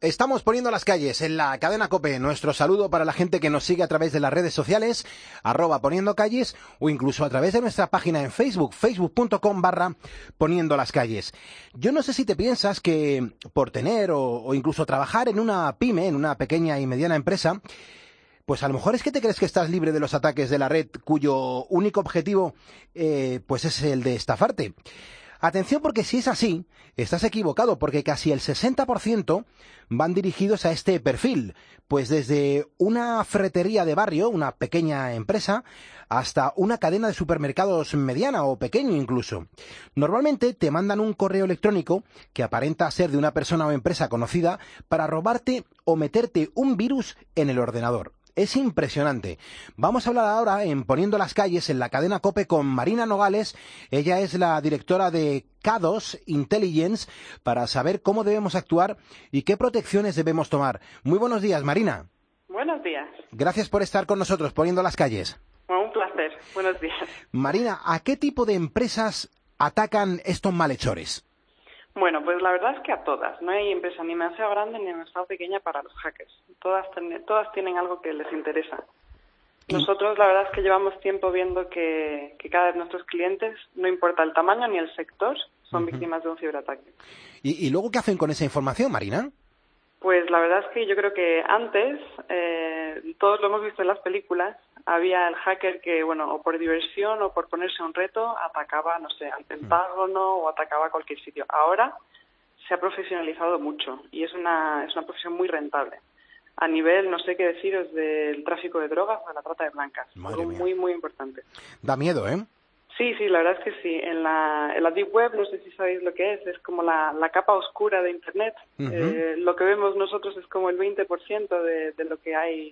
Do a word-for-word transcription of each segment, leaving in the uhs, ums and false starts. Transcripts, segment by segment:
Estamos poniendo las calles en la cadena COPE. Nuestro saludo para la gente que nos sigue a través de las redes sociales, arroba poniendo calles, o incluso a través de nuestra página en Facebook, facebook.com barra poniendo las calles. Yo no sé si te piensas que por tener o, o incluso trabajar en una pyme, en una pequeña y mediana empresa, pues a lo mejor es que te crees que estás libre de los ataques de la red cuyo único objetivo eh, pues es el de estafarte. Atención, porque si es así, estás equivocado, porque casi el sesenta por ciento van dirigidos a este perfil, pues desde una ferretería de barrio, una pequeña empresa, hasta una cadena de supermercados mediana o pequeño incluso. Normalmente te mandan un correo electrónico que aparenta ser de una persona o empresa conocida para robarte o meterte un virus en el ordenador. Es impresionante. Vamos a hablar ahora en Poniendo las calles en la cadena COPE con Marina Nogales. Ella es la directora de K dos Intelligence, para saber cómo debemos actuar y qué protecciones debemos tomar. Muy buenos días, Marina. Buenos días. Gracias por estar con nosotros Poniendo las calles. Bueno, un placer. Buenos días. Marina, ¿a qué tipo de empresas atacan estos malhechores? Bueno, pues la verdad es que a todas. No hay empresa ni demasiado grande ni demasiado pequeña para los hackers. Todas, ten, todas tienen algo que les interesa. Nosotros la verdad es que llevamos tiempo viendo que, que cada vez nuestros clientes, no importa el tamaño ni el sector, son uh-huh. víctimas de un ciberataque. ¿Y, ¿Y luego qué hacen con esa información, Marina? Pues la verdad es que yo creo que antes, eh, todos lo hemos visto en las películas, había el hacker que, bueno, o por diversión o por ponerse un reto, atacaba, no sé, al Pentágono o atacaba a cualquier sitio. Ahora se ha profesionalizado mucho y es una, es una profesión muy rentable. A nivel, no sé qué deciros, del tráfico de drogas o de la trata de blancas. Algo muy, muy importante. Da miedo, ¿eh? Sí, sí, la verdad es que sí. En la, en la Deep Web, no sé si sabéis lo que es, es como la, la capa oscura de Internet. Uh-huh. Eh, lo que vemos nosotros es como el veinte por ciento de, de lo que hay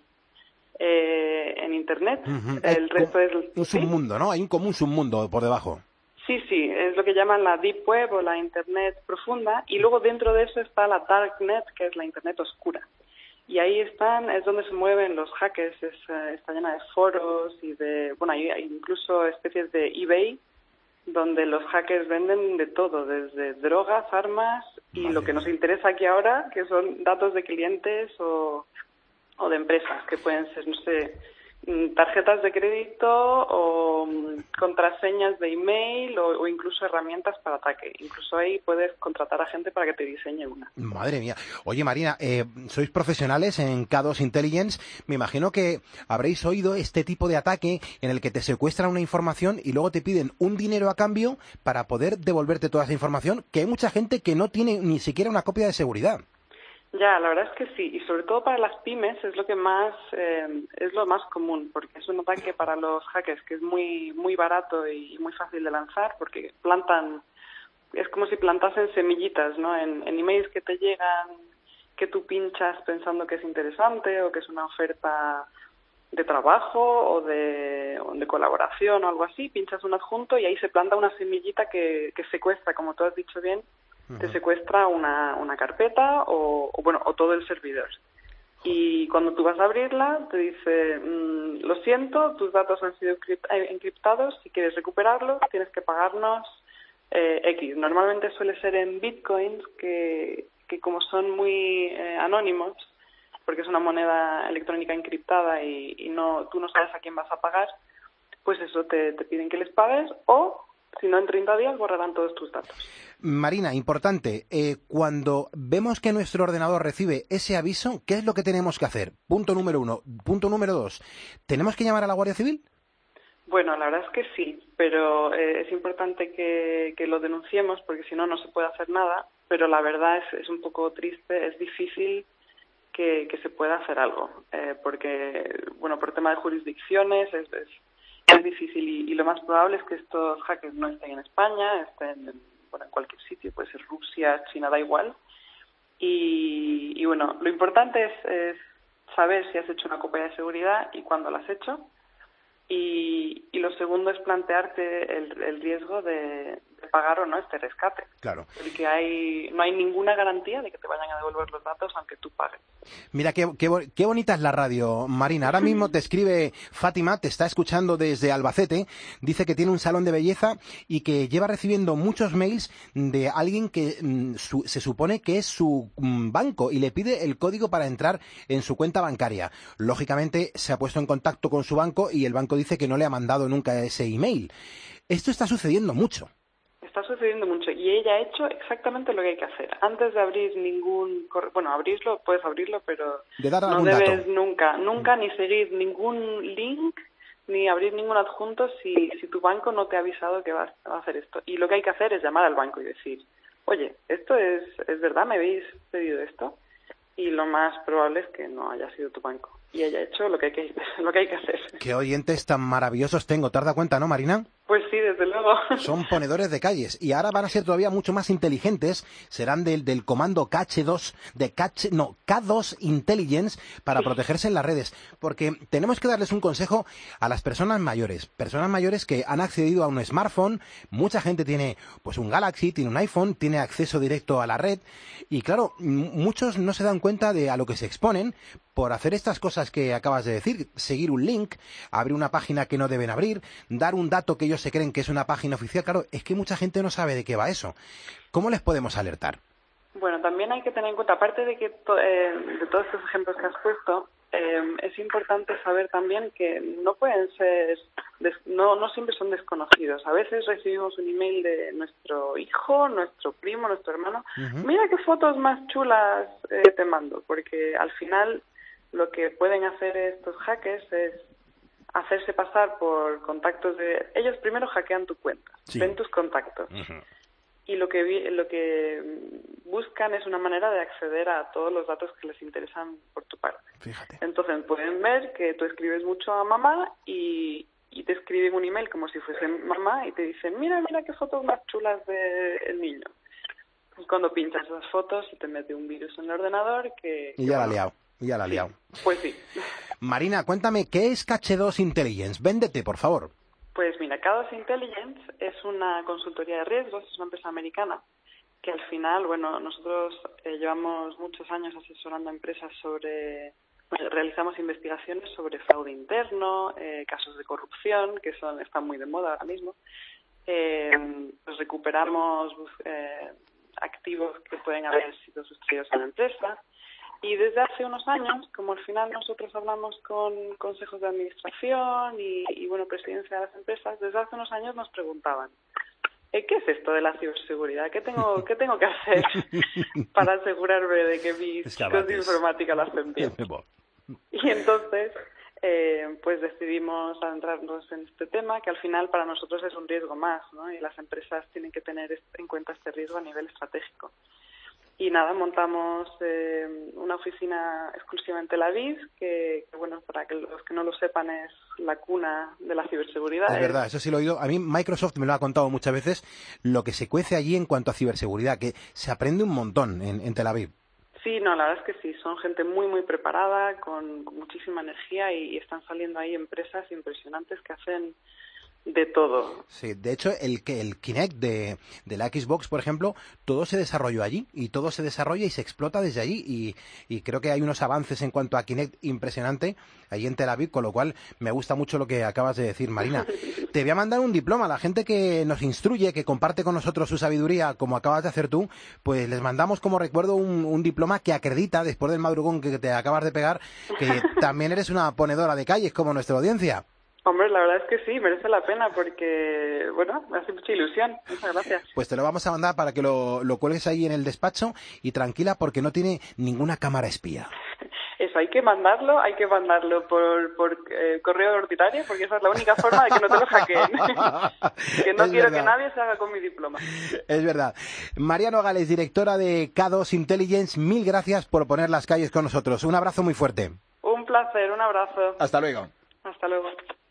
eh, en Internet. Uh-huh. El resto es... Un submundo, ¿no? Hay un común submundo por debajo. Sí, sí, es lo que llaman la Deep Web o la Internet profunda. Y luego dentro de eso está la Darknet, que es la Internet oscura. Y ahí están, es donde se mueven los hackers, es, uh, está llena de foros y de, bueno, hay, hay incluso especies de eBay, donde los hackers venden de todo, desde drogas, armas y Madre lo que nos interesa aquí ahora, que son datos de clientes o, o de empresas, que pueden ser, no sé, tarjetas de crédito o contraseñas de email o, o incluso herramientas para ataque. Incluso ahí puedes contratar a gente para que te diseñe una. Madre mía. Oye, Marina, eh, sois profesionales en K dos Intelligence. Me imagino que habréis oído este tipo de ataque en el que te secuestran una información y luego te piden un dinero a cambio para poder devolverte toda esa información, que hay mucha gente que no tiene ni siquiera una copia de seguridad. Ya, la verdad es que sí, y sobre todo para las pymes es lo que más eh, es lo más común, porque es un ataque para los hackers que es muy muy barato y muy fácil de lanzar, porque plantan, es como si plantasen semillitas, ¿no? En, en emails que te llegan, que tú pinchas pensando que es interesante o que es una oferta de trabajo o de, o de colaboración o algo así, pinchas un adjunto y ahí se planta una semillita que, que secuestra, como tú has dicho bien, te secuestra una, una carpeta o, o, bueno, o todo el servidor. Y cuando tú vas a abrirla, te dice, mmm, lo siento, tus datos han sido encriptados, si quieres recuperarlos, tienes que pagarnos eh, X. Normalmente suele ser en bitcoins, que, que como son muy eh, anónimos, porque es una moneda electrónica encriptada y, y no tú no sabes a quién vas a pagar, pues eso, te, te piden que les pagues o... si no, en treinta días borrarán todos tus datos. Marina, importante, eh, cuando vemos que nuestro ordenador recibe ese aviso, ¿qué es lo que tenemos que hacer? Punto número uno. Punto número dos, ¿tenemos que llamar a la Guardia Civil? Bueno, la verdad es que sí, pero eh, es importante que, que lo denunciemos porque si no, no se puede hacer nada, pero la verdad es, es un poco triste, es difícil que, que se pueda hacer algo, eh, porque, bueno, por tema de jurisdicciones es... es es difícil y, y lo más probable es que estos hackers no estén en España, estén en, bueno, en cualquier sitio, puede ser Rusia, China, da igual. Y, y bueno, lo importante es, es saber si has hecho una copia de seguridad y cuándo la has hecho. Y, y lo segundo es plantearte el, el riesgo de, de pagar o no este rescate. Claro. Porque hay, no hay ninguna garantía de que te vayan a devolver los datos aunque tú pagues. Mira, qué, qué, qué bonita es la radio, Marina. Ahora mismo te escribe Fátima, te está escuchando desde Albacete, dice que tiene un salón de belleza y que lleva recibiendo muchos mails de alguien que mm, su, se supone que es su mm, banco y le pide el código para entrar en su cuenta bancaria. Lógicamente se ha puesto en contacto con su banco y el banco dice que no le ha mandado nunca ese email. Esto está sucediendo mucho. Está sucediendo mucho y ella ha hecho exactamente lo que hay que hacer. Antes de abrir ningún correo, bueno, abrirlo, puedes abrirlo, pero de dar no algún debes dato. nunca, nunca ni seguir ningún link ni abrir ningún adjunto si, si tu banco no te ha avisado que va a hacer esto. Y lo que hay que hacer es llamar al banco y decir, oye, ¿esto es, es verdad? ¿Me habéis pedido esto? Y lo más probable es que no haya sido tu banco y haya hecho lo que hay que, lo que, hay que hacer. Qué oyentes tan maravillosos tengo, ¿te has dado cuenta, no, Marina? Pues sí, desde luego. Son ponedores de calles y ahora van a ser todavía mucho más inteligentes, serán del, del comando K H dos, de K H, no, K dos Intelligence para protegerse en las redes, porque tenemos que darles un consejo a las personas mayores, personas mayores que han accedido a un smartphone, mucha gente tiene pues un Galaxy, tiene un iPhone, tiene acceso directo a la red y claro, muchos no se dan cuenta de a lo que se exponen por hacer estas cosas que acabas de decir, seguir un link, abrir una página que no deben abrir, dar un dato que ellos se creen que es una página oficial. Claro, es que mucha gente no sabe de qué va eso. ¿Cómo les podemos alertar? Bueno, también hay que tener en cuenta, aparte de que to, eh, de todos estos ejemplos que has puesto, eh, es importante saber también que no pueden ser, des, no, no siempre son desconocidos. A veces recibimos un email de nuestro hijo, nuestro primo, nuestro hermano. Uh-huh. Mira qué fotos más chulas eh, te mando, porque al final lo que pueden hacer estos hackers es hacerse pasar por contactos de... Ellos primero hackean tu cuenta, sí. Ven tus contactos. Uh-huh. Y lo que vi, lo que buscan es una manera de acceder a todos los datos que les interesan por tu parte. Fíjate. Entonces pueden ver que tú escribes mucho a mamá y, y te escriben un email como si fuese mamá y te dicen, mira, mira qué fotos más chulas del niño. Y cuando pinchas esas fotos te mete un virus en el ordenador que... Y que ya bueno, la ha liado. Ya la ha sí, liado. Pues sí. Marina, cuéntame, ¿qué es K H dos Intelligence? Véndete, por favor. Pues mira, K dos Intelligence es una consultoría de riesgos, es una empresa americana que al final, bueno, nosotros eh, llevamos muchos años asesorando a empresas sobre, bueno, realizamos investigaciones sobre fraude interno, eh, casos de corrupción, que son están muy de moda ahora mismo. Eh, pues recuperamos eh, activos que pueden haber sido sustraídos a la empresa. Y desde hace unos años, como al final nosotros hablamos con consejos de administración y, y bueno, presidencia de las empresas, desde hace unos años nos preguntaban, ¿qué es esto de la ciberseguridad? ¿Qué tengo, qué tengo que hacer para asegurarme de que mis chicos de informática lo hacen bien? Y entonces, eh, pues decidimos adentrarnos en este tema, que al final para nosotros es un riesgo más, ¿no? Y las empresas tienen que tener en cuenta este riesgo a nivel estratégico. Y nada, montamos eh, una oficina exclusiva en Tel Aviv, que, que, bueno, para que los que no lo sepan, es la cuna de la ciberseguridad. Es verdad, eso sí lo he oído. A mí Microsoft me lo ha contado muchas veces, lo que se cuece allí en cuanto a ciberseguridad, que se aprende un montón en, en Tel Aviv. Sí, no, la verdad es que sí, son gente muy, muy preparada, con, con muchísima energía y, y están saliendo ahí empresas impresionantes que hacen de todo. Sí, de hecho, el que el Kinect de, de la Xbox, por ejemplo, todo se desarrolló allí y todo se desarrolla y se explota desde allí y, y creo que hay unos avances en cuanto a Kinect impresionante allí en Tel Aviv, con lo cual me gusta mucho lo que acabas de decir, Marina. Te voy a mandar un diploma a la gente que nos instruye, que comparte con nosotros su sabiduría, como acabas de hacer tú, pues les mandamos como recuerdo un, un diploma que acredita, después del madrugón que te acabas de pegar, que también eres una ponedora de calles como nuestra audiencia. Hombre, la verdad es que sí, merece la pena porque, bueno, me hace mucha ilusión. Muchas gracias. Pues te lo vamos a mandar para que lo, lo cuelgues ahí en el despacho y tranquila porque no tiene ninguna cámara espía. Eso, hay que mandarlo, hay que mandarlo por, por eh, correo ordinario porque esa es la única forma de que no te lo hackeen. Que no es quiero verdad. que nadie se haga con mi diploma. Es verdad. María Nogales, directora de K dos Intelligence, mil gracias por poner las calles con nosotros. Un abrazo muy fuerte. Un placer, un abrazo. Hasta luego. Hasta luego.